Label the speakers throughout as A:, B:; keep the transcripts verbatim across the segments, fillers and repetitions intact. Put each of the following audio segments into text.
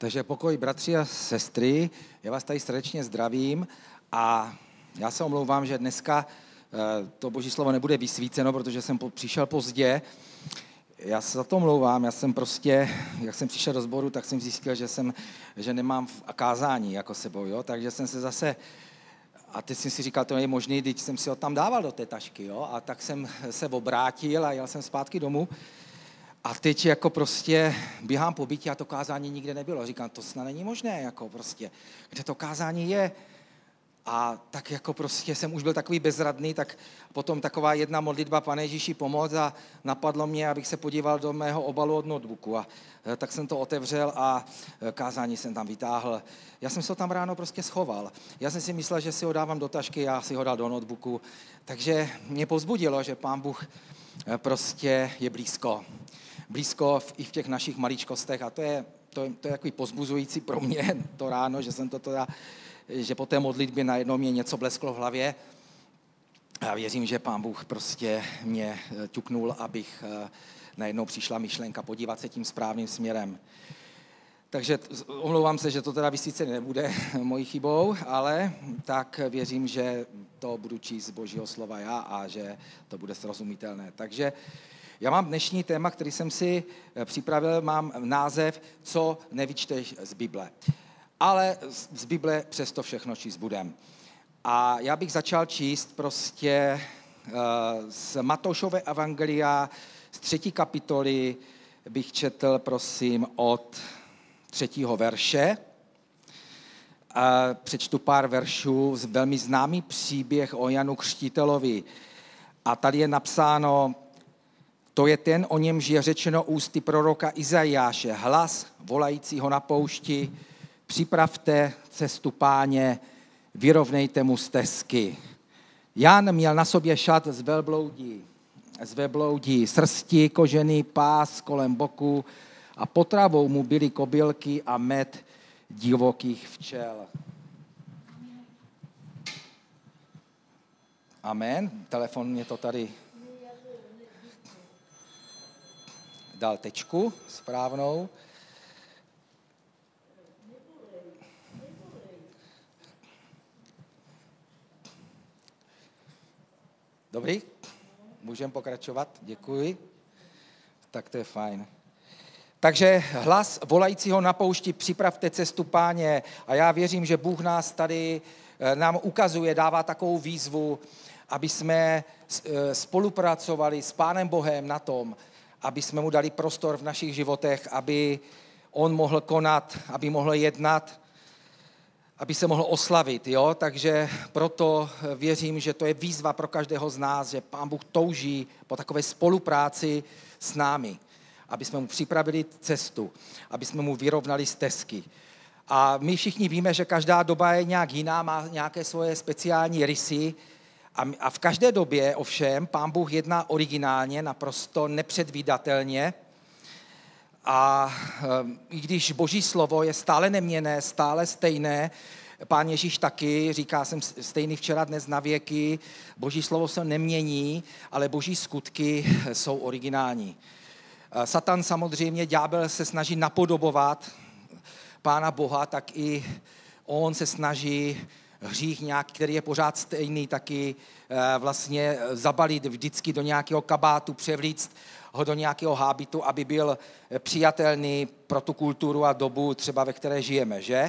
A: Takže pokoj, bratři a sestry, já vás tady srdečně zdravím a já se omlouvám, že dneska to boží slovo nebude vysvíceno, protože jsem přišel pozdě. Já se za to omlouvám, já jsem prostě, jak jsem přišel do sboru, tak jsem zjistil, že, jsem, že nemám kázání jako sebou, jo? Takže jsem se zase, a teď jsem si říkal, to je možný, když jsem si ho tam dával do té tašky, jo? A tak jsem se obrátil a jel jsem zpátky domů. A teď jako prostě běhám po bytě a to kázání nikde nebylo. Říkám, to snad není možné, jako prostě, kde to kázání je. A tak jako prostě jsem už byl takový bezradný, tak potom taková jedna modlitba, Pane Ježíši, pomoc, a napadlo mě, abych se podíval do mého obalu od notebooku. A tak jsem to otevřel a kázání jsem tam vytáhl. Já jsem se ho tam ráno prostě schoval. Já jsem si myslel, že si ho dávám do tašky, já si ho dal do notebooku. Takže mě povzbudilo, že Pán Bůh prostě je blízko. Blízko v, i v těch našich maličkostech a to je, to, to je takový pozbuzující pro mě to ráno, že jsem to teda, že po té modlitbě najednou mě něco blesklo v hlavě a věřím, že Pán Bůh prostě mě ťuknul, abych najednou přišla myšlenka podívat se tím správným směrem. Takže omlouvám se, že to teda vysvícené nebude mojí chybou, ale tak věřím, že to budu číst z Božího slova já a že to bude srozumitelné. Takže já mám dnešní téma, který jsem si připravil, mám název Co nevyčteš z Bible. Ale z Bible přesto všechno číst budem. A já bych začal číst prostě z Matoušova evangelia, z třetí kapitoly bych četl, prosím, od třetího verše. A přečtu pár veršů, velmi známý příběh o Janu Křtitelovi. A tady je napsáno: To je ten, o němž je řečeno ústy proroka Izajáše, hlas volajícího na poušti, připravte cestu Páně, vyrovnejte mu stezky. Jan měl na sobě šat z velbloudí, z velbloudí, srsti, kožený pás kolem boku a potravou mu byly kobylky a med divokých včel. Amen. Telefon mě to tady dal tečku správnou. Dobrý? Můžeme pokračovat? Děkuji. Tak to je fajn. Takže hlas volajícího na poušti, připravte cestu Páně. A já věřím, že Bůh nás tady nám ukazuje, dává takovou výzvu, aby jsme spolupracovali s Pánem Bohem na tom, aby jsme mu dali prostor v našich životech, aby on mohl konat, aby mohl jednat, aby se mohl oslavit. Jo? Takže proto věřím, že to je výzva pro každého z nás, že Pán Bůh touží po takové spolupráci s námi, aby jsme mu připravili cestu, aby jsme mu vyrovnali stezky. A my všichni víme, že každá doba je nějak jiná, má nějaké svoje speciální rysy, a v každé době ovšem Pán Bůh jedná originálně, naprosto nepředvídatelně. A i když Boží slovo je stále neměnné, stále stejné, Pán Ježíš taky říká, jsem stejný včera, dnes na věky, Boží slovo se nemění, ale Boží skutky jsou originální. Satan samozřejmě, ďábel se snaží napodobovat Pána Boha, tak i on se snaží hřích nějaký, který je pořád stejný, taky vlastně zabalit vždycky do nějakého kabátu, převlíct ho do nějakého hábitu, aby byl přijatelný pro tu kulturu a dobu, třeba ve které žijeme, že?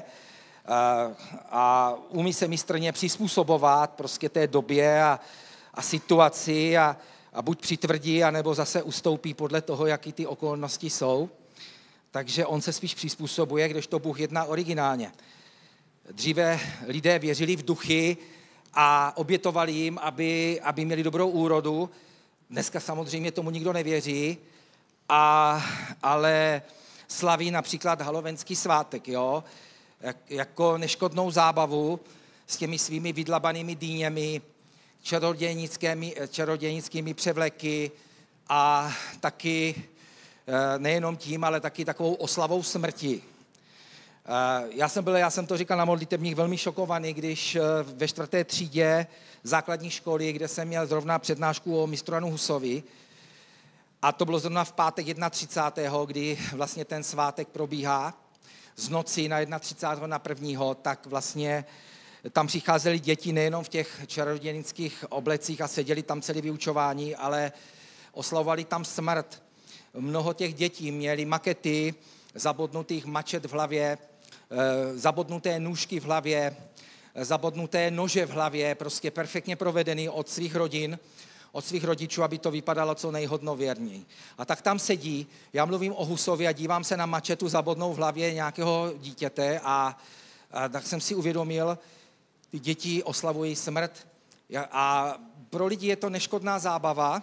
A: A umí se mistrně přizpůsobovat prostě té době a, a situaci a, a buď přitvrdí, anebo zase ustoupí podle toho, jaký ty okolnosti jsou. Takže on se spíš přizpůsobuje, kdežto Bůh jedná originálně. Dříve lidé věřili v duchy a obětovali jim, aby, aby měli dobrou úrodu. Dneska samozřejmě tomu nikdo nevěří, a, ale slaví například halovenský svátek, jo? Jak, jako neškodnou zábavu s těmi svými vydlabanými dýněmi, čarodějnickými, čarodějnickými převleky a taky nejenom tím, ale taky takovou oslavou smrti. Já jsem byl, já jsem to říkal na modlitebních, velmi šokovaný, když ve čtvrté třídě základní školy, kde jsem měl zrovna přednášku o mistru Janu Husovi, a to bylo zrovna v pátek třicátého prvního kdy vlastně ten svátek probíhá, z noci na třicátého prvního na prvního, tak vlastně tam přicházely děti nejenom v těch čarodějnických oblecích a seděli tam celé vyučování, ale oslavovali tam smrt. Mnoho těch dětí měli makety zabodnutých mačet v hlavě, zabodnuté nůžky v hlavě, zabodnuté nože v hlavě, prostě perfektně provedený od svých rodin, od svých rodičů, aby to vypadalo co nejhodnověrněji. A tak tam sedí, já mluvím o Husovi a dívám se na mačetu zabodnou v hlavě nějakého dítěte a, a tak jsem si uvědomil, ty děti oslavují smrt a pro lidi je to neškodná zábava,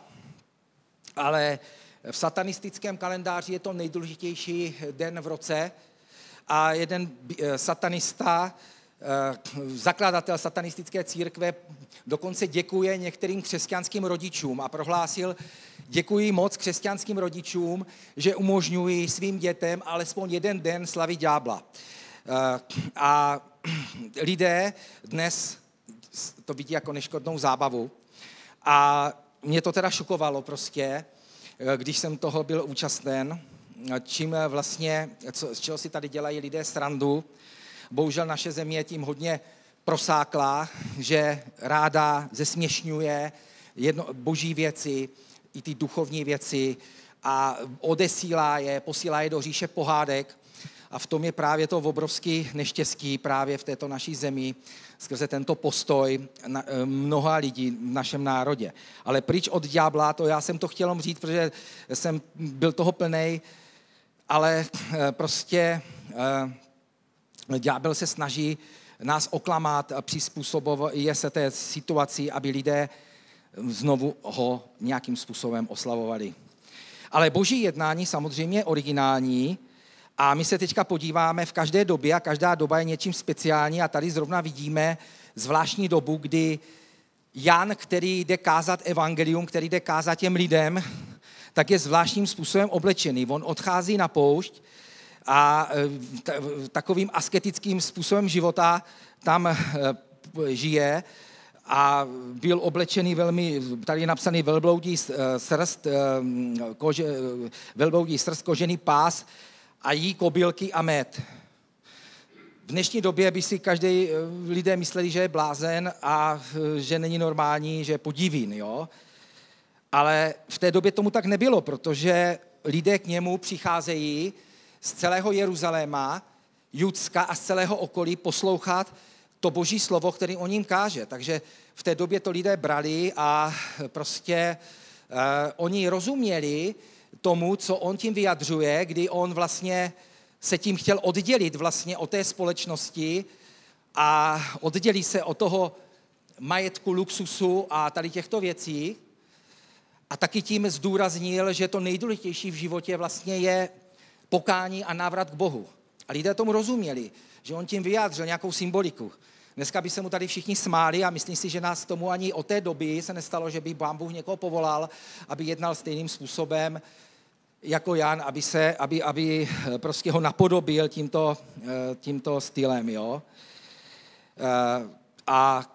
A: ale v satanistickém kalendáři je to nejdůležitější den v roce a jeden satanista, zakladatel satanistické církve, dokonce děkuje některým křesťanským rodičům a prohlásil, děkuji moc křesťanským rodičům, že umožňují svým dětem alespoň jeden den slavit ďábla. A lidé dnes to vidí jako neškodnou zábavu a mě to teda šokovalo prostě, když jsem toho byl účasten, čím vlastně, co, z čeho si tady dělají lidé srandu. Bohužel naše země je tím hodně prosáklá, že ráda zesměšňuje jedno, boží věci, i ty duchovní věci a odesílá je, posílá je do říše pohádek. A v tom je právě to obrovský neštěstí právě v této naší zemi skrze tento postoj na, mnoha lidí v našem národě. Ale pryč od ďábla, to já jsem to chtěl říct, protože jsem byl toho plnej, ale prostě ďábel se snaží nás oklamat a přizpůsobovat je se té situaci, aby lidé znovu ho nějakým způsobem oslavovali. Ale boží jednání samozřejmě je originální a my se teďka podíváme v každé době a každá doba je něčím speciální a tady zrovna vidíme zvláštní dobu, kdy Jan, který jde kázat evangelium, který jde kázat těm lidem, tak je zvláštním způsobem oblečený. On odchází na poušť a takovým asketickým způsobem života tam žije a byl oblečený velmi, tady je napsaný velbloudí srst, kože, velbloudí srst, kožený pás a jí kobylky a med. V dnešní době by si každý lidé mysleli, že je blázen a že není normální, že je podivín, jo? Ale v té době tomu tak nebylo, protože lidé k němu přicházejí z celého Jeruzaléma, Judska a z celého okolí poslouchat to boží slovo, který o ním káže. Takže v té době to lidé brali a prostě uh, oni rozuměli tomu, co on tím vyjadřuje, kdy on vlastně se tím chtěl oddělit vlastně od té společnosti a oddělí se od toho majetku, luxusu a tady těchto věcí. A taky tím zdůraznil, že to nejdůležitější v životě vlastně je pokání a návrat k Bohu. A lidé tomu rozuměli, že on tím vyjádřil nějakou symboliku. Dneska by se mu tady všichni smáli a myslím si, že nás tomu ani od té doby se nestalo, že by Pán Bůh někoho povolal, aby jednal stejným způsobem jako Jan, aby, se, aby, aby prostě ho napodobil tímto, tímto stylem. Jo? A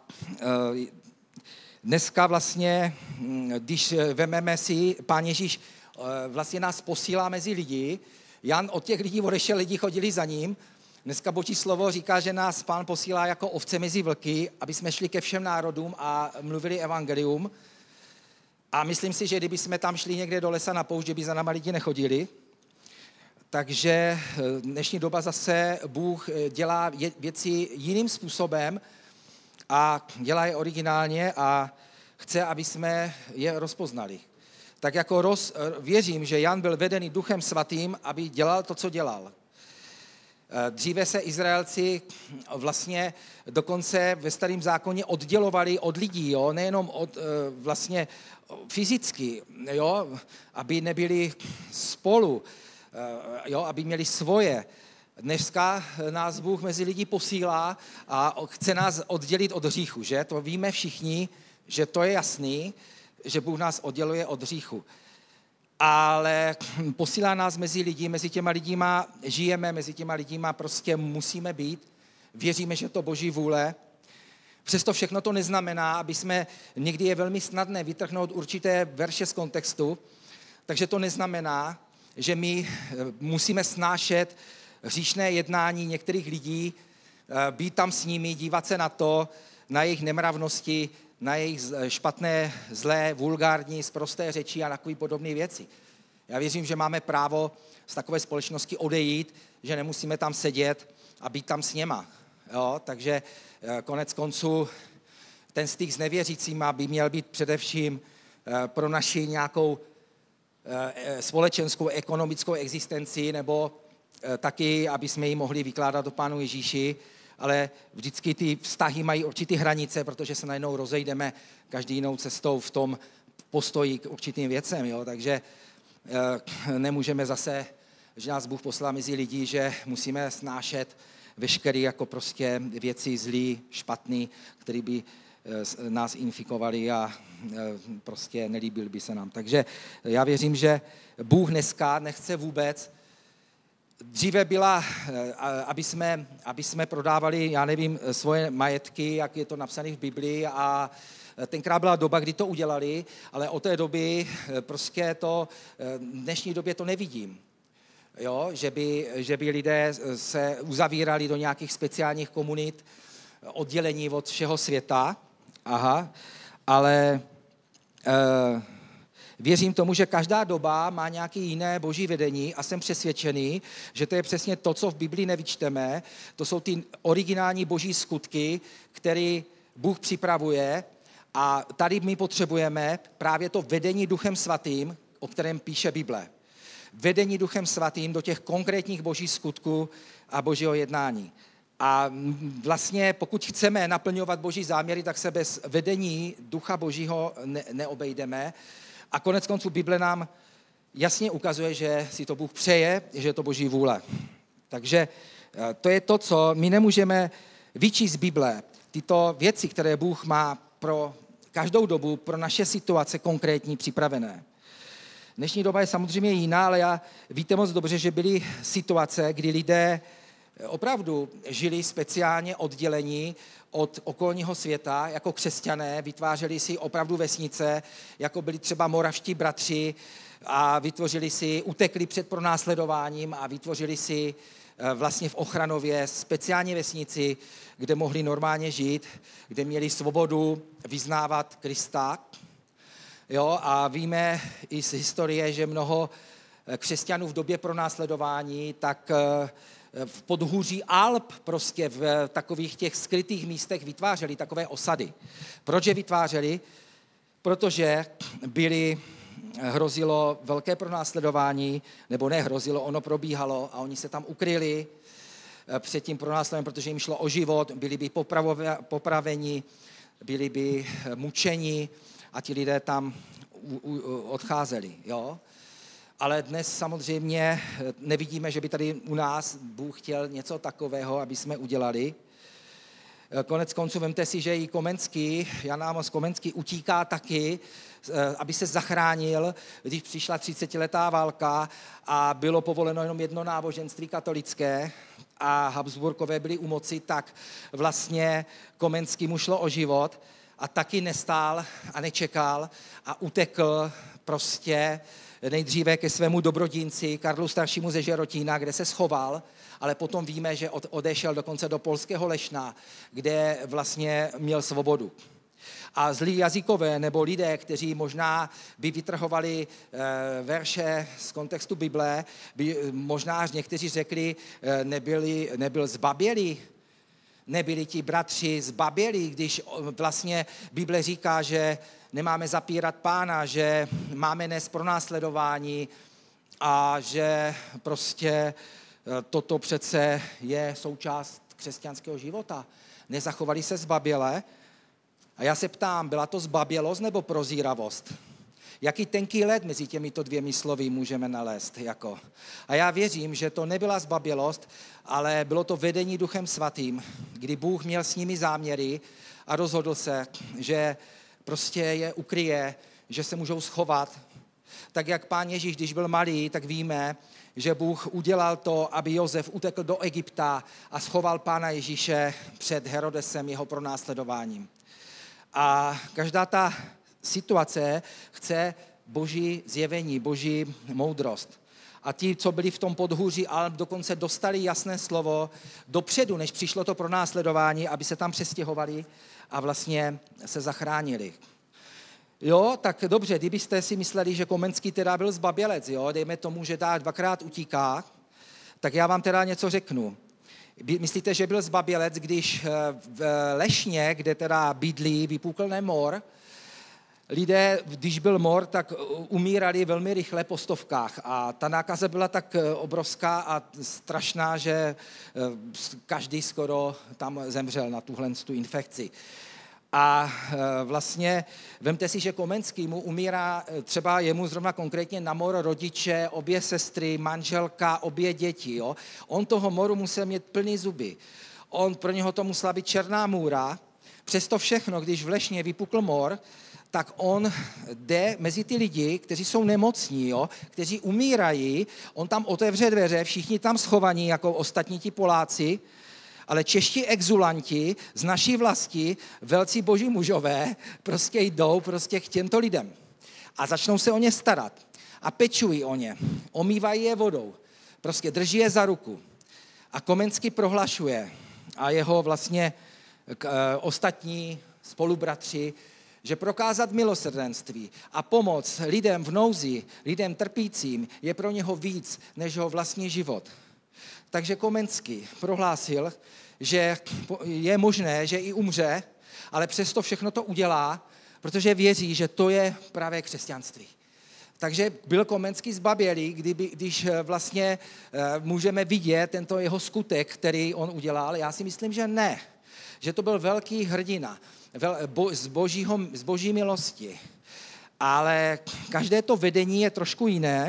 A: dneska vlastně, když vememe si, Pán Ježíš vlastně nás posílá mezi lidi, Jan od těch lidí odešel, lidi chodili za ním. Dneska boží slovo říká, že nás Pán posílá jako ovce mezi vlky, aby jsme šli ke všem národům a mluvili evangelium. A myslím si, že kdyby jsme tam šli někde do lesa na poušť, že by za náma lidi nechodili. Takže dnešní doba zase Bůh dělá věci jiným způsobem a dělá je originálně a chce, aby jsme je rozpoznali. Tak jako roz, věřím, že Jan byl vedený Duchem Svatým, aby dělal to, co dělal. Dříve se Izraelci vlastně dokonce ve Starém zákoně oddělovali od lidí, jo? Nejenom od, vlastně fyzicky, jo? Aby nebyli spolu, jo? Aby měli svoje. Dneska nás Bůh mezi lidi posílá a chce nás oddělit od hříchu, že? To víme všichni, že to je jasný, že Bůh nás odděluje od hříchu. Ale posílá nás mezi lidi, mezi těma lidíma žijeme, mezi těma lidíma prostě musíme být. Věříme, že to boží vůle. Přesto všechno to neznamená, aby jsme, někdy je velmi snadné vytrhnout určité verše z kontextu, takže to neznamená, že my musíme snášet hříšné jednání některých lidí, být tam s nimi, dívat se na to, na jejich nemravnosti, na jejich špatné, zlé, vulgární, sprosté řeči a takové podobné věci. Já věřím, že máme právo z takové společnosti odejít, že nemusíme tam sedět a být tam s něma. Jo? Takže konec konců ten styk s nevěřícíma by měl být především pro naši nějakou společenskou, ekonomickou existenci, nebo taky, aby jsme ji mohli vykládat o Pánu Ježíši, ale vždycky ty vztahy mají určitý hranice, protože se najednou rozejdeme každý jinou cestou v tom postoji k určitým věcem. Jo? Takže nemůžeme zase, že nás Bůh poslal mezi lidi, že musíme snášet veškeré jako prostě věci zlý, špatný, které by nás infikovali a prostě nelíbil by se nám. Takže já věřím, že Bůh dneska nechce vůbec. Dříve byla, aby jsme, aby jsme prodávali, já nevím, svoje majetky, jak je to napsané v Biblii, a tenkrát byla doba, kdy to udělali, ale od té doby prostě to, v dnešní době to nevidím. Jo, že by, že by lidé se uzavírali do nějakých speciálních komunit, oddělení od všeho světa. Aha, ale e, věřím tomu, že každá doba má nějaké jiné boží vedení a jsem přesvědčený, že to je přesně to, co v Biblii nevyčteme. To jsou ty originální boží skutky, které Bůh připravuje, a tady my potřebujeme právě to vedení Duchem Svatým, o kterém píše Bible. Vedení Duchem Svatým do těch konkrétních božích skutků a božího jednání. A vlastně pokud chceme naplňovat boží záměry, tak se bez vedení Ducha Božího ne- neobejdeme. A konec konců Bible nám jasně ukazuje, že si to Bůh přeje, že je to boží vůle. Takže to je to, co my nemůžeme vyčíst z Bible. Tyto věci, které Bůh má pro každou dobu, pro naše situace konkrétní připravené. Dnešní doba je samozřejmě jiná, ale já víte moc dobře, že byly situace, kdy lidé opravdu žili speciálně oddělení od okolního světa, jako křesťané, vytvářeli si opravdu vesnice, jako byli třeba moravští bratři, a vytvořili si, utekli před pronásledováním a vytvořili si vlastně v Ochranově speciální vesnici, kde mohli normálně žít, kde měli svobodu vyznávat Krista. Jo, a víme i z historie, že mnoho křesťanů v době pronásledování tak v podhůří Alp, prostě v takových těch skrytých místech vytvářeli takové osady. Proč je vytvářeli? Protože byli, hrozilo velké pronásledování, nebo ne hrozilo, ono probíhalo a oni se tam ukryli před tím pronásledováním, protože jim šlo o život, byli by popraveni, byli by mučeni a ti lidé tam odcházeli. Jo? Ale dnes samozřejmě nevidíme, že by tady u nás Bůh chtěl něco takového, aby jsme udělali. Konec konců vemte si, že i Komenský, Jan Amos Komenský utíká taky, aby se zachránil, když přišla třicetiletá válka a bylo povoleno jenom jedno náboženství katolické a Habsburkové byli u moci, tak vlastně Komenský mu šlo o život a taky nestál a nečekal a utekl prostě nejdříve ke svému dobrodinci Karlu Staršímu ze Žerotína, kde se schoval, ale potom víme, že odešel dokonce do polského Lešna, kde vlastně měl svobodu. A zlí jazykové nebo lidé, kteří možná by vytrhovali e, verše z kontextu Bible, by možná někteří řekli, e, nebyli, nebyl zbabělý, nebyli ti bratři zbabělí, když vlastně Bible říká, že nemáme zapírat Pána, že máme nést pronásledování a že prostě toto přece je součást křesťanského života. Nezachovali se zbaběle. A já se ptám, byla to zbabělost nebo prozíravost? Jaký tenký led mezi těmito dvěmi slovy můžeme nalézt? Jako? A já věřím, že to nebyla zbabělost, ale bylo to vedení Duchem Svatým, kdy Bůh měl s nimi záměry a rozhodl se, že prostě je ukryje, že se můžou schovat. Tak jak Pán Ježíš, když byl malý, tak víme, že Bůh udělal to, aby Josef utekl do Egypta a schoval Pána Ježíše před Herodesem jeho pronásledováním. A každá ta situace chce boží zjevení, boží moudrost. a ti, co byli v tom podhůří Alp, dokonce dostali jasné slovo dopředu, než přišlo to pronásledování, aby se tam přestěhovali a vlastně se zachránili. Jo, tak dobře, kdybyste si mysleli, že Komenský teda byl zbabělec, jo, dejme tomu, že dá dvakrát utíká, tak já vám teda něco řeknu. Myslíte, že byl zbabělec, když v Lešně, kde teda bydlí, vypukl mor, lidé, když byl mor, tak umírali velmi rychle po stovkách a ta nákaza byla tak obrovská a strašná, že každý skoro tam zemřel na tuhle tu infekci. A vlastně vemte si, že Komenský mu umírá, třeba jemu zrovna konkrétně na mor rodiče, obě sestry, manželka, obě děti. Jo? On toho moru musel mít plný zuby. On, pro něho to musela být černá můra. Přesto všechno, když v Lešně vypukl mor, tak on jde mezi ty lidi, kteří jsou nemocní, jo? Kteří umírají, on tam otevře dveře, všichni tam schovaní, jako ostatní ti Poláci, ale čeští exulanti z naší vlasti, velcí boží mužové, prostě jdou prostě k těmto lidem a začnou se o ně starat a pečují o ně, omývají je vodou, prostě drží je za ruku. A Komenský prohlašuje a jeho vlastně k, e, ostatní spolubratři, že prokázat milosrdenství a pomoc lidem v nouzi, lidem trpícím je pro něho víc než jeho vlastní život. Takže Komenský prohlásil, že je možné, že i umře, ale přesto všechno to udělá, protože věří, že to je právě křesťanství. Takže byl Komenský zbabělý, kdyby, když vlastně můžeme vidět tento jeho skutek, který on udělal. Já si myslím, že ne. Že to byl velký hrdina z, božího, z boží milosti. Ale každé to vedení je trošku jiné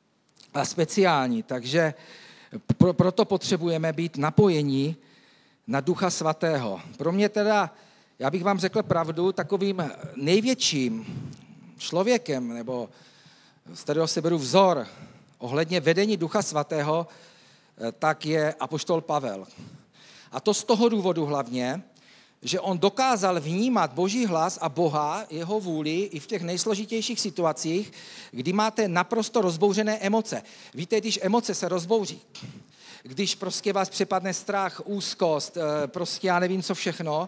A: a speciální, takže Pro, proto potřebujeme být napojení na Ducha Svatého. Pro mě teda, já bych vám řekl pravdu, takovým největším člověkem, nebo z kterého se beru vzor ohledně vedení Ducha Svatého, tak je apoštol Pavel. A to z toho důvodu hlavně, že on dokázal vnímat Boží hlas a Boha, jeho vůli i v těch nejsložitějších situacích, kdy máte naprosto rozbouřené emoce. Víte, když emoce se rozbouří, když prostě vás přepadne strach, úzkost, prostě já nevím co všechno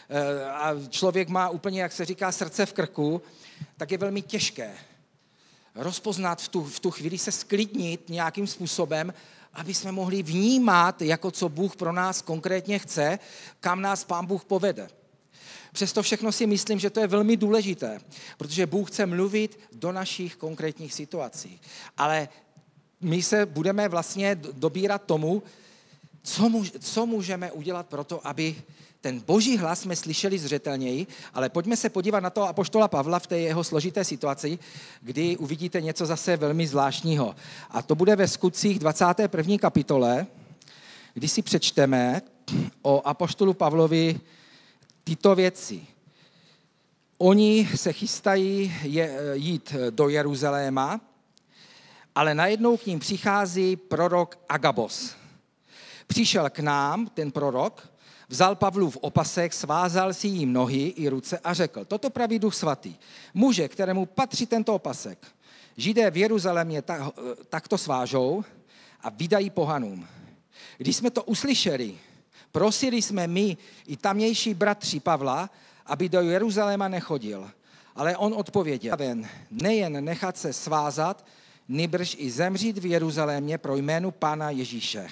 A: a člověk má úplně, jak se říká, srdce v krku, tak je velmi těžké rozpoznat v tu, v tu chvíli, se sklidnit nějakým způsobem, aby jsme mohli vnímat, jako co Bůh pro nás konkrétně chce, kam nás Pán Bůh povede. Přesto všechno si myslím, že to je velmi důležité, protože Bůh chce mluvit do našich konkrétních situací. Ale my se budeme vlastně dobírat tomu, co, můž, co můžeme udělat pro to, aby ten Boží hlas jsme slyšeli zřetelněji, ale pojďme se podívat na toho apoštola Pavla v té jeho složité situaci, kdy uvidíte něco zase velmi zvláštního. A to bude ve Skutcích dvacáté první kapitole, kdy si přečteme o apoštolu Pavlovi tyto věci. Oni se chystají je, jít do Jeruzaléma, ale najednou k ním přichází prorok Agabos. Přišel k nám, ten prorok, vzal Pavlův opasek, svázal si jim nohy i ruce a řekl, toto praví Duch Svatý, muže, kterému patří tento opasek, Židé v Jeruzalémě tak, takto svážou a vydají pohanům. Když jsme to uslyšeli, prosili jsme my i tamnější bratři Pavla, aby do Jeruzaléma nechodil. Ale on odpověděl, nejen nechat se svázat, nýbrž i zemřít v Jeruzalémě pro jménu Pána Ježíše.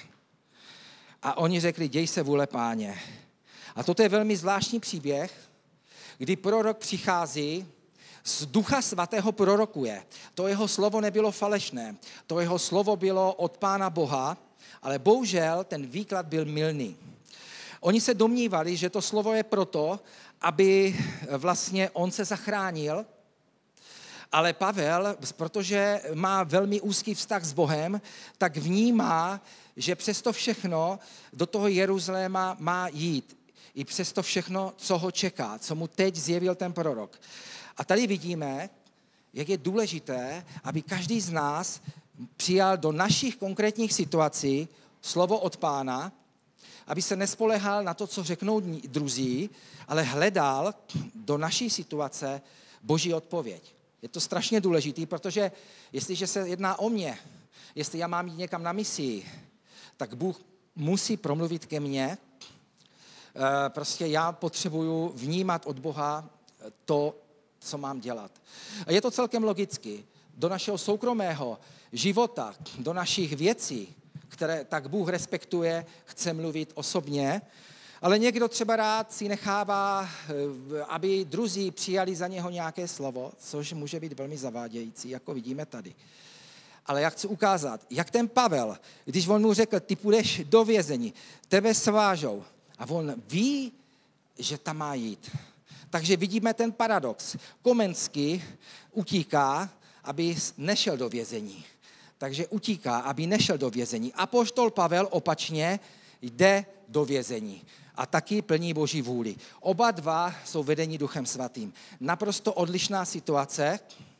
A: A oni řekli, děj se vůle Páně. A toto je velmi zvláštní příběh, kdy prorok přichází, z Ducha Svatého prorokuje. To jeho slovo nebylo falešné, to jeho slovo bylo od Pána Boha, ale bohužel ten výklad byl mylný. Oni se domnívali, že to slovo je proto, aby vlastně on se zachránil, ale Pavel, protože má velmi úzký vztah s Bohem, tak vnímá, že přesto všechno do toho Jeruzaléma má jít. I přesto všechno, co ho čeká, co mu teď zjevil ten prorok. A tady vidíme, jak je důležité, aby každý z nás přijal do našich konkrétních situací slovo od Pána, aby se nespolehal na to, co řeknou druzí, ale hledal do naší situace Boží odpověď. Je to strašně důležitý, protože jestliže se jedná o mě, jestli já mám jít někam na misi, tak Bůh musí promluvit ke mně. Prostě já potřebuju vnímat od Boha to, co mám dělat. A je to celkem logicky. Do našeho soukromého života, do našich věcí, které tak Bůh respektuje, chce mluvit osobně, ale někdo třeba rád si nechává, aby druzí přijali za něho nějaké slovo, což může být velmi zavádějící, jako vidíme tady. Ale já chci ukázat, jak ten Pavel, když on mu řekl, ty půjdeš do vězení, tebe svážou, a on ví, že tam má jít. Takže vidíme ten paradox. Komenský utíká, aby nešel do vězení. Takže utíká, aby nešel do vězení. Apoštol Pavel opačně jde do vězení a taky plní Boží vůli. Oba dva jsou vedeni Duchem Svatým. Naprosto odlišná situace,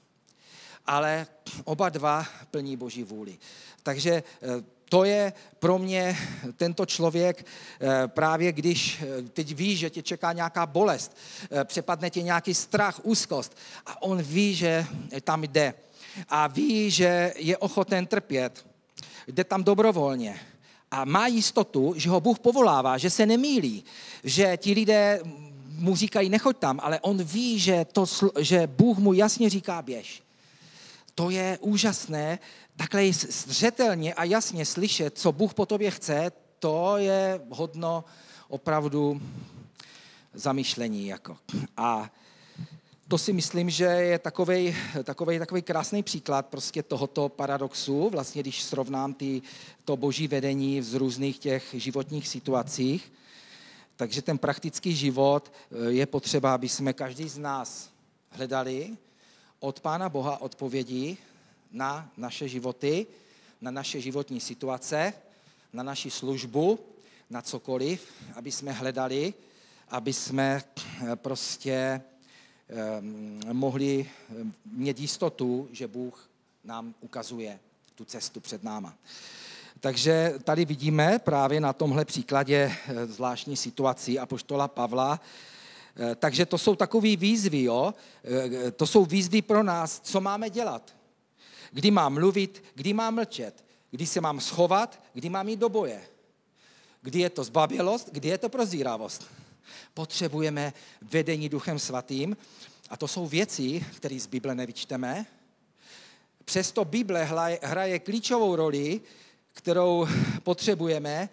A: ale oba dva plní Boží vůli. Takže to je pro mě tento člověk právě, když teď ví, že tě čeká nějaká bolest, přepadne tě nějaký strach, úzkost a on ví, že tam jde a ví, že je ochoten trpět, jde tam dobrovolně a má jistotu, že ho Bůh povolává, že se nemýlí, že ti lidé mu říkají nechoď tam, ale on ví, že, to, že Bůh mu jasně říká běž. To je úžasné, takhle zřetelně a jasně slyšet, co Bůh po tobě chce, to je hodno opravdu zamýšlení. Jako. A to si myslím, že je takovej, takovej, takovej krásný příklad prostě tohoto paradoxu, vlastně když srovnám ty, to boží vedení z různých těch životních situacích. Takže ten praktický život je potřeba, aby jsme každý z nás hledali od Pána Boha odpovědi na naše životy, na naše životní situace, na naši službu, na cokoliv, aby jsme hledali, aby jsme prostě um, mohli mít jistotu, že Bůh nám ukazuje tu cestu před náma. Takže tady vidíme právě na tomhle příkladě zvláštní situaci apoštola Pavla. Takže to jsou takové výzvy, jo? To jsou výzvy pro nás, co máme dělat. Kdy mám mluvit, kdy mám mlčet, kdy se mám schovat, kdy mám jít do boje. Kdy je to zbabělost, kdy je to prozíravost. Potřebujeme vedení Duchem Svatým a to jsou věci, které z Bible nevyčteme. Přesto Bible hraje klíčovou roli, kterou potřebujeme,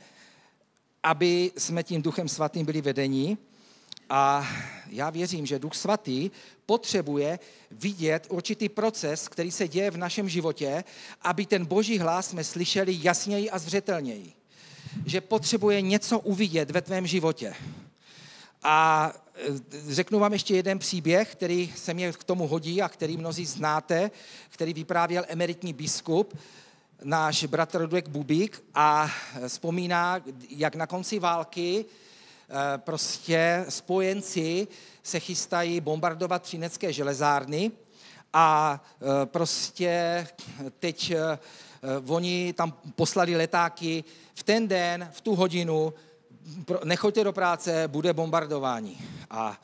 A: aby jsme tím Duchem Svatým byli vedeni. A já věřím, že Duch Svatý potřebuje vidět určitý proces, který se děje v našem životě, aby ten Boží hlas jsme slyšeli jasněji a zřetelněji. Že potřebuje něco uvidět ve tvém životě. A řeknu vám ještě jeden příběh, který se mě k tomu hodí a který mnozí znáte, který vyprávěl emeritní biskup, náš bratr Rudek Bubík, a vzpomíná, jak na konci války prostě spojenci se chystají bombardovat třinecké železárny a prostě teď oni tam poslali letáky v ten den, v tu hodinu, nechoďte do práce, bude bombardování. A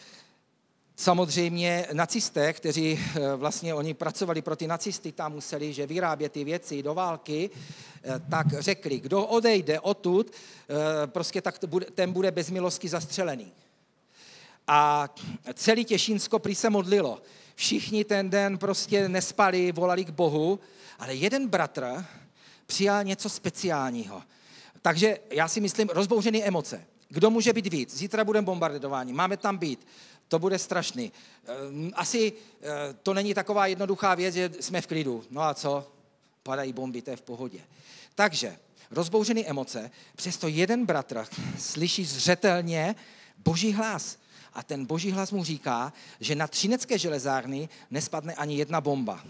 A: samozřejmě nacisté, kteří vlastně oni pracovali pro ty nacisty, tam museli, že vyrábět ty věci do války, tak řekli, kdo odejde odtud, prostě tak ten bude bez milosti zastřelený. A celý Těšínsko prý se modlilo. Všichni ten den prostě nespali, volali k Bohu, ale jeden bratr přijal něco speciálního. Takže já si myslím, rozbouřený emoce. Kdo může být víc? Zítra budeme bombardování, máme tam být. To bude strašný. Asi to není taková jednoduchá věc, že jsme v klidu. No a co? Padají bomby, to je v pohodě. Takže rozbouřený emoce, přesto jeden bratr slyší zřetelně Boží hlas. A ten Boží hlas mu říká, že na třinecké železárny nespadne ani jedna bomba.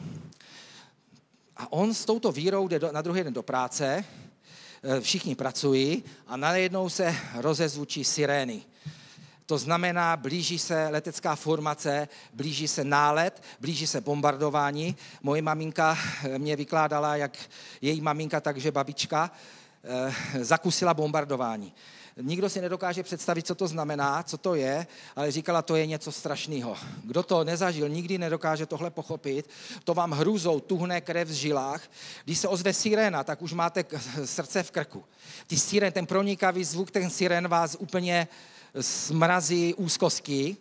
A: A on s touto vírou jde do, na druhý den do práce, všichni pracují a najednou se rozezvučí sirény. To znamená, blíží se letecká formace, blíží se nálet, blíží se bombardování. Moje maminka mě vykládala, jak její maminka, takže babička, zakusila bombardování. Nikdo si nedokáže představit, co to znamená, co to je, ale říkala, to je něco strašného. Kdo to nezažil, nikdy nedokáže tohle pochopit. To vám hrůzou tuhne krev v žilách. Když se ozve siréna, tak už máte srdce v krku. Ty sirén, ten pronikavý zvuk, ten sirén vás úplně smrazí úzkosti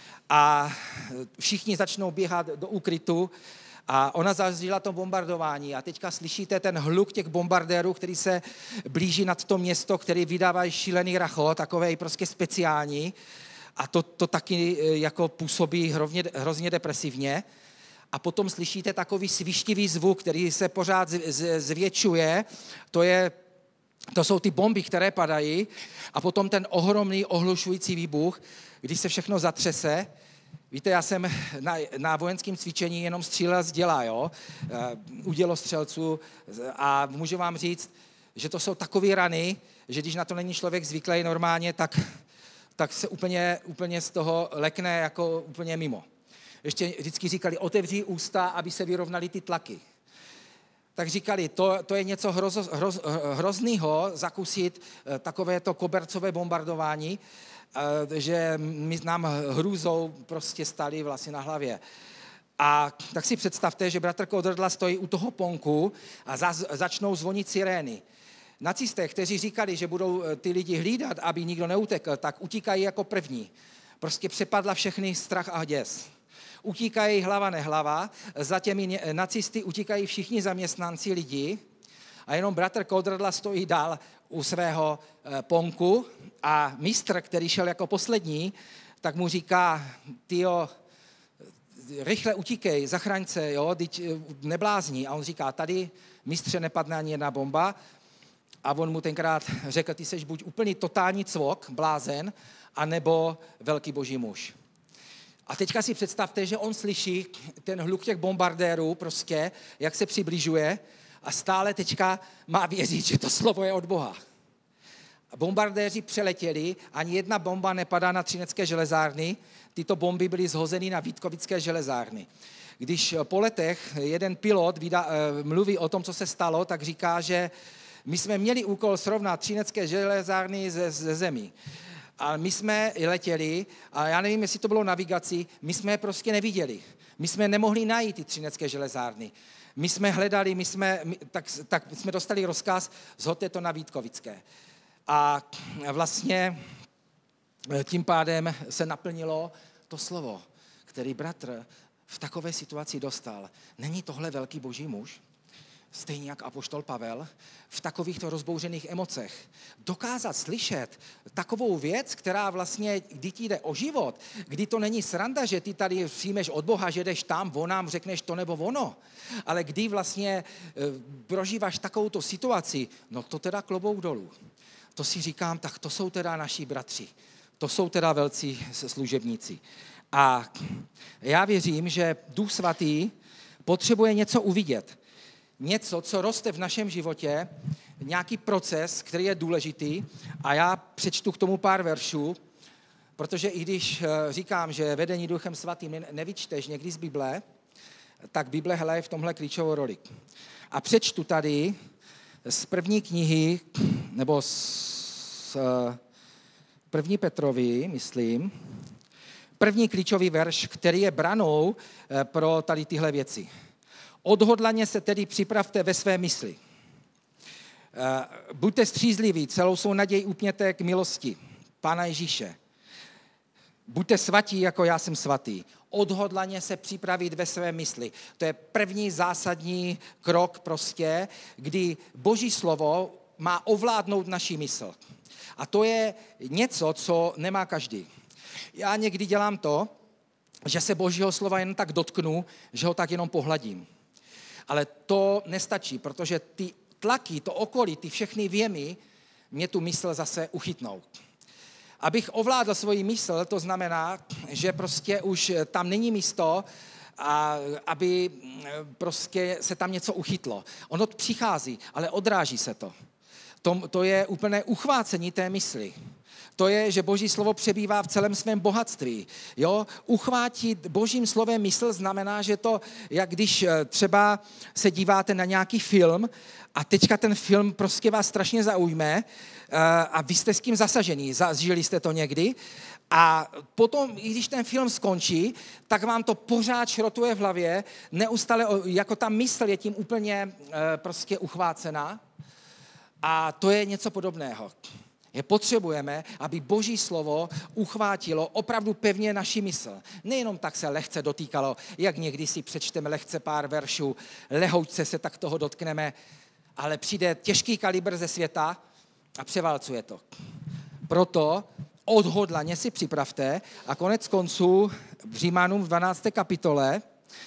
A: a všichni začnou běhat do úkrytu. A ona zažila to bombardování a teďka slyšíte ten hluk těch bombardérů, který se blíží nad to město, který vydávají šílený racho, takovej prostě speciální. A to, to taky jako působí hrozně, hrozně depresivně. A potom slyšíte takový svištivý zvuk, který se pořád zvětšuje. To, je, to jsou ty bomby, které padají. A potom ten ohromný ohlušující výbuch, když se všechno zatřese. Víte, já jsem na, na vojenském cvičení jenom střílel z děla, jo, u dělostřelců a můžu vám říct, že to jsou takové rany, že když na to není člověk zvyklý normálně, tak, tak se úplně, úplně z toho lekne jako úplně mimo. Ještě vždycky říkali, otevří ústa, aby se vyrovnaly ty tlaky. Tak říkali, to, to je něco hroz, hroz, hroznýho zakusit takovéto kobercové bombardování, že my nám hrůzou prostě stály vlasy na hlavě. A tak si představte, že bratr Kodrdla stojí u toho ponku a za, začnou zvonit sirény. Nacisté, kteří říkali, že budou ty lidi hlídat, aby nikdo neutekl, tak utíkají jako první. Prostě přepadla všechny strach a děs. Utíkají hlava nehlava, za těmi nacisty utíkají všichni zaměstnanci lidi a jenom bratr Kodrdla stojí dál u svého ponku a mistr, který šel jako poslední, tak mu říká, tyjo, rychle utíkej, zachraň se, jo, teď neblázní. A on říká, tady mistře nepadne ani jedna bomba. A on mu tenkrát řekl, ty seš buď úplný totální cvok, blázen, anebo velký boží muž. A teďka si představte, že on slyší ten hluk těch bombardérů prostě, jak se přibližuje a stále teďka má věřit, že to slovo je od Boha. Bombardéři přeletěli, ani jedna bomba nepadá na Třinecké železárny, tyto bomby byly zhozeny na Vítkovické železárny. Když po letech jeden pilot vydá, mluví o tom, co se stalo, tak říká, že my jsme měli úkol srovnat Třinecké železárny ze, ze zemí. A my jsme letěli, a já nevím, jestli to bylo navigací, my jsme je prostě neviděli. My jsme nemohli najít ty Třinecké železárny. My jsme hledali, my jsme, my, tak, tak jsme dostali rozkaz, zhoďte to na Vítkovické. A vlastně tím pádem se naplnilo to slovo, který bratr v takové situaci dostal. Není tohle velký boží muž? Stejně jak apoštol Pavel, v takovýchto rozbouřených emocech. Dokázat slyšet takovou věc, která vlastně, kdy ti jde o život, kdy to není sranda, že ty tady přijmeš od Boha, že jdeš tam, vonám, řekneš to nebo ono, ale kdy vlastně e, prožíváš takovouto situaci, no to teda klobouk dolů. To si říkám, tak to jsou teda naši bratři. To jsou teda velcí služebníci. A já věřím, že Duch Svatý potřebuje něco uvidět. Něco, co roste v našem životě, nějaký proces, který je důležitý. A já přečtu k tomu pár veršů, protože i když říkám, že vedení Duchem Svatým nevyčteš někdy z Bible, tak Bible hraje v tomhle klíčovou roli. A přečtu tady z první knihy, nebo z první Petrovi, myslím, první klíčový verš, který je branou pro tady tyhle věci. Odhodlaně se tedy připravte ve své mysli. Buďte střízliví, celou svou naději upněte k milosti Pána Ježíše. Buďte svatí, jako já jsem svatý. Odhodlaně se připravit ve své mysli. To je první zásadní krok prostě, kdy Boží slovo má ovládnout naši mysl. A to je něco, co nemá každý. Já někdy dělám to, že se Božího slova jen tak dotknu, že ho tak jenom pohladím. Ale to nestačí, protože ty tlaky, to okolí, ty všechny věmy mě tu mysl zase uchytnou. Abych ovládl svoji mysl, to znamená, že prostě už tam není místo, a aby prostě se tam něco uchytlo. Ono přichází, ale odráží se to. To, to je úplné uchvácení té mysli. to je, že Boží slovo přebývá v celém svém bohatství. Jo? Uchvátit Božím slovem mysl znamená, že to, jak když třeba se díváte na nějaký film a teďka ten film prostě vás strašně zaujme a vy jste s tím zasažený, zažili jste to někdy a potom, i když ten film skončí, tak vám to pořád šrotuje v hlavě, neustále, jako ta mysl je tím úplně prostě uchvácená a to je něco podobného. Je potřebujeme, aby Boží slovo uchvátilo opravdu pevně naši mysl. Nejenom tak se lehce dotýkalo, jak někdy si přečteme lehce pár veršů, lehoučce se tak toho dotkneme, ale přijde těžký kalibr ze světa a převálcuje to. Proto odhodlaně si připravte a konec konců v Římanům v dvanácté kapitole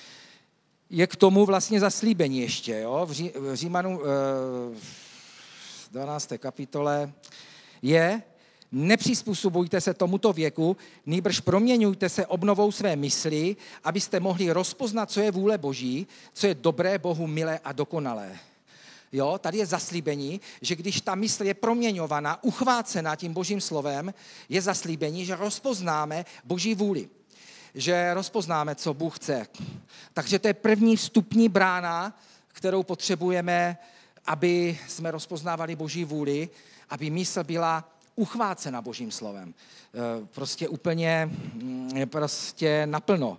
A: je k tomu vlastně zaslíbení ještě. Jo? V, Ří, v Římanům v dvanácté kapitole je: nepřizpůsobujte se tomuto věku, nýbrž proměňujte se obnovou své mysli, abyste mohli rozpoznat, co je vůle Boží, co je dobré, Bohu milé a dokonalé. Jo, tady je zaslíbení, že když ta mysl je proměňovaná, uchvácená tím Božím slovem, je zaslíbení, že rozpoznáme Boží vůli. Že rozpoznáme, co Bůh chce. Takže to je první vstupní brána, kterou potřebujeme, aby jsme rozpoznávali Boží vůli, aby mysl byla uchvácena Božím slovem. Prostě úplně prostě naplno.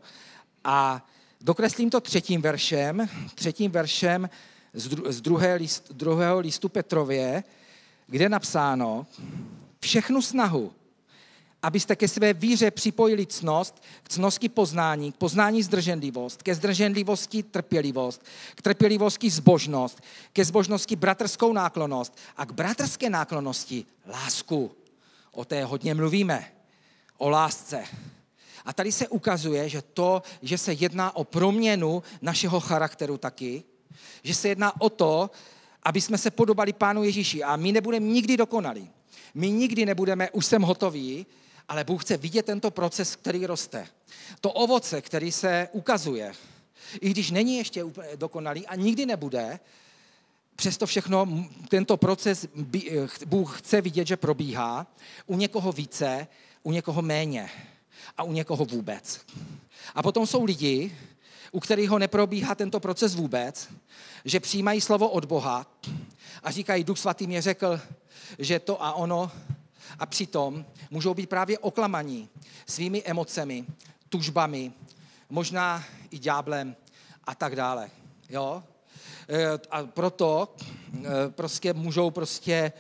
A: A dokreslím to třetím veršem, třetím veršem z druhé list, druhého listu Petrově, kde je napsáno: všechnu snahu, abyste ke své víře připojili ctnost, k ctnosti poznání, k poznání zdrženlivost, ke zdrženlivosti trpělivost, k trpělivosti zbožnost, ke zbožnosti bratrskou náklonnost a k bratrské náklonnosti lásku. O té hodně mluvíme, o lásce. A tady se ukazuje, že to, že se jedná o proměnu našeho charakteru taky, že se jedná o to, aby jsme se podobali Pánu Ježíši. A my nebudeme nikdy dokonalí. My nikdy nebudeme, už jsem hotoví, ale Bůh chce vidět tento proces, který roste. To ovoce, který se ukazuje, i když není ještě úplně dokonalý a nikdy nebude, přesto všechno tento proces Bůh chce vidět, že probíhá. U někoho více, u někoho méně a u někoho vůbec. A potom jsou lidi, u kterých ho neprobíhá tento proces vůbec, že přijímají slovo od Boha a říkají: Duch svatý mě řekl, že to a ono, a přitom můžou být právě oklamaní svými emocemi, tužbami, možná i ďáblem a tak dále. Jo? A proto prostě můžou prostě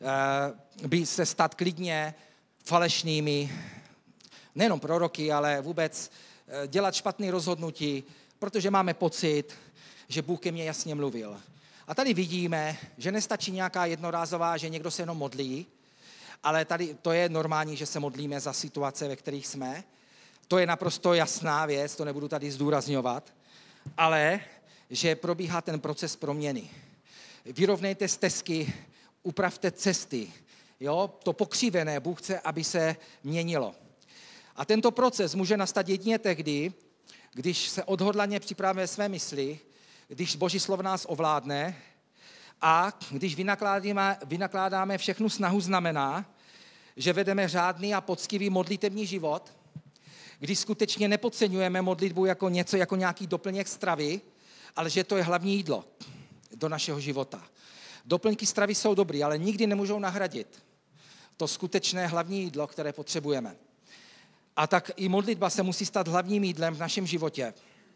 A: být se stát klidně falešnými, nejenom proroky, ale vůbec dělat špatné rozhodnutí, protože máme pocit, že Bůh ke mně jasně mluvil. A tady vidíme, že nestačí nějaká jednorázová, že někdo se jenom modlí, ale tady to je normální, že se modlíme za situace, ve kterých jsme. To je naprosto jasná věc, to nebudu tady zdůrazňovat, ale že probíhá ten proces proměny. Vyrovnejte stezky, upravte cesty. Jo? To pokřivené Bůh chce, aby se měnilo. A tento proces může nastat jedině tehdy, když se odhodlaně připravíme své mysli, když Boží slovo nás ovládne a když vynakládáme, vynakládáme všechnu snahu, znamená, že vedeme řádný a poctivý modlitevní život, když skutečně nepodceňujeme modlitbu jako něco, jako nějaký doplněk stravy, ale že to je hlavní jídlo do našeho života. Doplňky stravy jsou dobrý, ale nikdy nemůžou nahradit to skutečné hlavní jídlo, které potřebujeme. A tak i modlitba se musí stát hlavním jídlem v našem životě,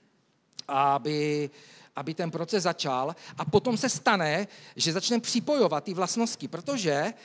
A: aby, aby ten proces začal. A potom se stane, že začneme připojovat ty vlastnosti, protože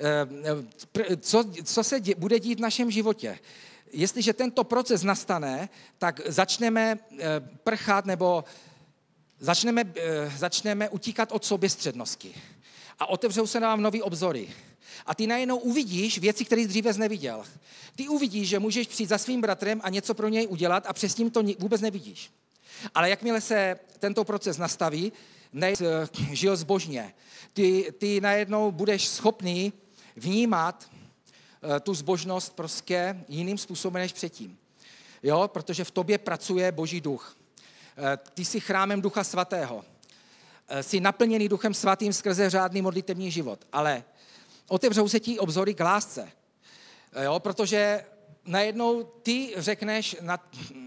A: co, co se dě, bude dít v našem životě? Jestliže tento proces nastane, tak začneme prchat nebo začneme, začneme utíkat od soběstřednosti. A otevřou se nám nový obzory. A ty najednou uvidíš věci, které jsi dříve neviděl. Ty uvidíš, že můžeš přijít za svým bratrem a něco pro něj udělat a přes ním to vůbec nevidíš. Ale jakmile se tento proces nastaví, ne, žil zbožně, ty, ty najednou budeš schopný vnímat tu zbožnost prostě jiným způsobem než předtím. Jo? Protože v tobě pracuje Boží duch. Ty jsi chrámem Ducha Svatého. Jsi naplněný Duchem Svatým skrze řádný modlitevní život. Ale otevřou se ti obzory k lásce. Jo, protože najednou ty řekneš, na,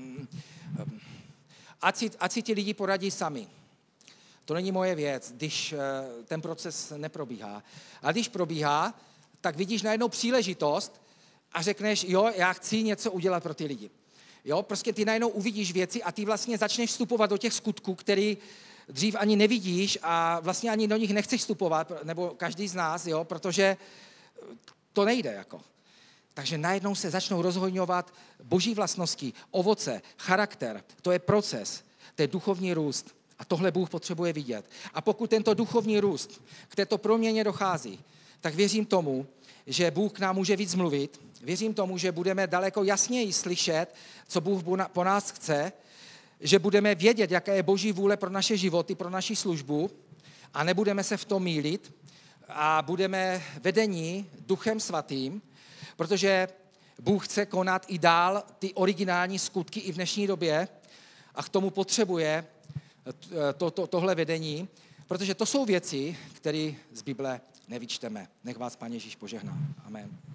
A: ať, si, ať si ti lidi poradí sami. To není moje věc, když ten proces neprobíhá. A když probíhá, tak vidíš najednou příležitost a řekneš, jo, já chci něco udělat pro ty lidi. Jo, prostě ty najednou uvidíš věci a ty vlastně začneš vstupovat do těch skutků, který dřív ani nevidíš a vlastně ani do nich nechceš vstupovat, nebo každý z nás, jo, protože to nejde jako. Takže najednou se začnou rozhojňovat boží vlastnosti, ovoce, charakter. To je proces, to je duchovní růst. A tohle Bůh potřebuje vidět. A pokud tento duchovní růst k této proměně dochází, tak věřím tomu, že Bůh k nám může víc mluvit. Věřím tomu, že budeme daleko jasněji slyšet, co Bůh po nás chce, že budeme vědět, jaká je boží vůle pro naše životy, pro naši službu a nebudeme se v tom mýlit a budeme vedení Duchem Svatým, protože Bůh chce konat i dál ty originální skutky i v dnešní době a k tomu potřebuje to, to, tohle vedení, protože to jsou věci, které z Bible nevyčteme. Nech vás Pán Ježíš požehná. Amen.